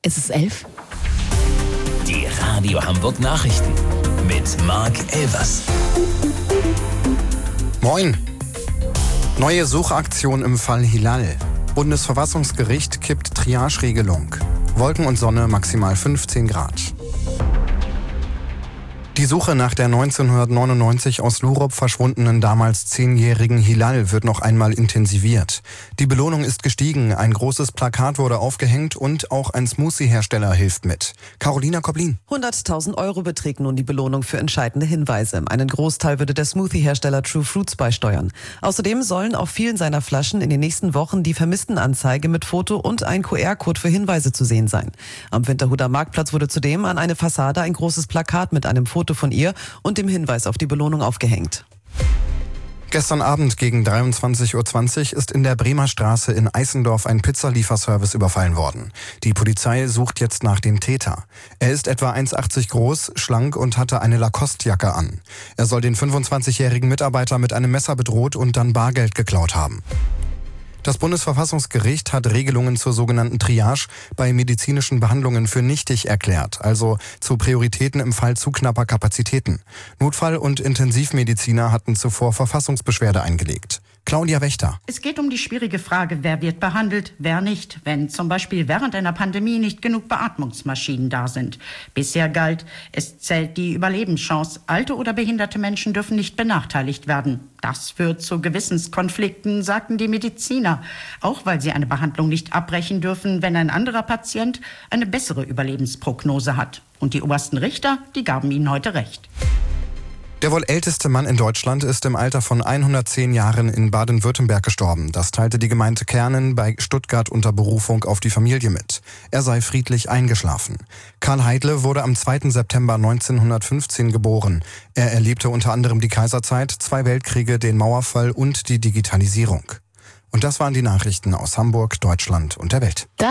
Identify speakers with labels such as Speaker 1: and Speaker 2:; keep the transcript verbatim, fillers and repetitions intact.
Speaker 1: Ist es elf?
Speaker 2: Die Radio Hamburg Nachrichten mit Marc Elvers.
Speaker 3: Moin. Neue Suchaktion im Fall Hilal. Bundesverfassungsgericht kippt Triage-Regelung. Wolken und Sonne maximal fünfzehn Grad. Die Suche nach der neunzehnhundertneunundneunzig aus Lurup verschwundenen damals zehnjährigen Hilal wird noch einmal intensiviert. Die Belohnung ist gestiegen, ein großes Plakat wurde aufgehängt und auch ein Smoothie-Hersteller hilft mit. Carolina Koblin.
Speaker 4: hunderttausend Euro beträgt nun die Belohnung für entscheidende Hinweise. Einen Großteil würde der Smoothie-Hersteller True Fruits beisteuern. Außerdem sollen auf vielen seiner Flaschen in den nächsten Wochen die Vermisstenanzeige mit Foto und ein Q R-Code für Hinweise zu sehen sein. Am Winterhuder Marktplatz wurde zudem an eine Fassade ein großes Plakat mit einem Foto von ihr und dem Hinweis auf die Belohnung aufgehängt.
Speaker 3: Gestern Abend gegen dreiundzwanzig Uhr zwanzig ist in der Bremer Straße in Eisendorf ein Pizzalieferservice überfallen worden. Die Polizei sucht jetzt nach dem Täter. Er ist etwa eins Komma achtzig groß, schlank und hatte eine Lacoste-Jacke an. Er soll den fünfundzwanzigjährigen Mitarbeiter mit einem Messer bedroht und dann Bargeld geklaut haben. Das Bundesverfassungsgericht hat Regelungen zur sogenannten Triage bei medizinischen Behandlungen für nichtig erklärt, also zu Prioritäten im Fall zu knapper Kapazitäten. Notfall- und Intensivmediziner hatten zuvor Verfassungsbeschwerde eingelegt. Claudia Wächter.
Speaker 5: Es geht um die schwierige Frage, wer wird behandelt, wer nicht, wenn zum Beispiel während einer Pandemie nicht genug Beatmungsmaschinen da sind. Bisher galt, es zählt die Überlebenschance. Alte oder behinderte Menschen dürfen nicht benachteiligt werden. Das führt zu Gewissenskonflikten, sagten die Mediziner. Auch weil sie eine Behandlung nicht abbrechen dürfen, wenn ein anderer Patient eine bessere Überlebensprognose hat. Und die obersten Richter, die gaben ihnen heute recht.
Speaker 3: Der wohl älteste Mann in Deutschland ist im Alter von hundertzehn Jahren in Baden-Württemberg gestorben. Das teilte die Gemeinde Kernen bei Stuttgart unter Berufung auf die Familie mit. Er sei friedlich eingeschlafen. Karl Heidle wurde am zweiten September neunzehnhundertfünfzehn geboren. Er erlebte unter anderem die Kaiserzeit, zwei Weltkriege, den Mauerfall und die Digitalisierung. Und das waren die Nachrichten aus Hamburg, Deutschland und der Welt.